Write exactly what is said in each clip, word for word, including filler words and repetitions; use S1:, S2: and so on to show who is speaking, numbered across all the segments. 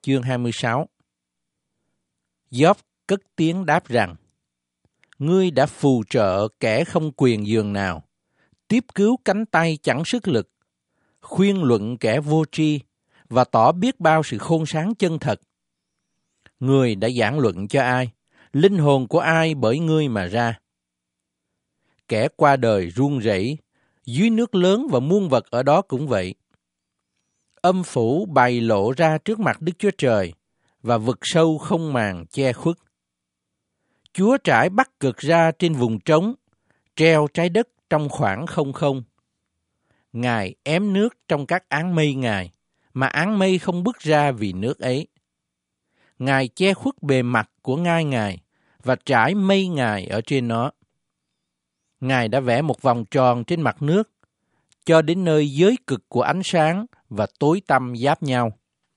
S1: chương hai mươi sáu. Gióp cất tiếng đáp rằng, ngươi đã phù trợ kẻ không quyền giường nào, tiếp cứu cánh tay chẳng sức lực, khuyên luận kẻ vô tri và tỏ biết bao sự khôn sáng chân thật. Ngươi đã giảng luận cho ai, linh hồn của ai bởi ngươi mà ra. Kẻ qua đời run rẩy, dưới nước lớn và muôn vật ở đó cũng vậy. Âm phủ bày lộ ra trước mặt Đức Chúa Trời, và vực sâu không màn che khuất. Chúa trải Bắc Cực ra trên vùng trống, treo trái đất trong khoảng không không. Ngài ém nước trong các áng mây Ngài, mà áng mây không bước ra vì nước ấy. Ngài che khuất bề mặt của ngai Ngài, và trải mây Ngài ở trên nó. Ngài đã vẽ một vòng tròn trên mặt nước, cho đến nơi giới cực của ánh sáng và tối tăm giáp nhau.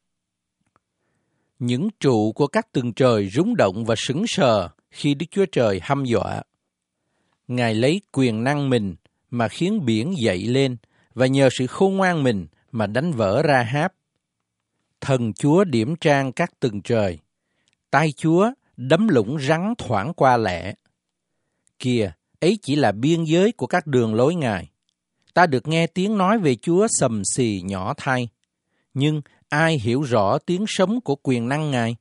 S1: Những trụ của các tầng trời rung động và sững sờ khi Đức Chúa Trời hăm dọa. Ngài lấy quyền năng mình mà khiến biển dậy lên, và nhờ sự khôn ngoan mình mà đánh vỡ Ra-háp. Thần Chúa điểm trang các tầng trời, tay Chúa đấm lũng rắn thoảng qua lẻ. Kìa, ấy chỉ là biên giới của các đường lối Ngài. Ta được nghe tiếng nói về Chúa sầm xì nhỏ thay, nhưng ai hiểu rõ tiếng sống của quyền năng Ngài?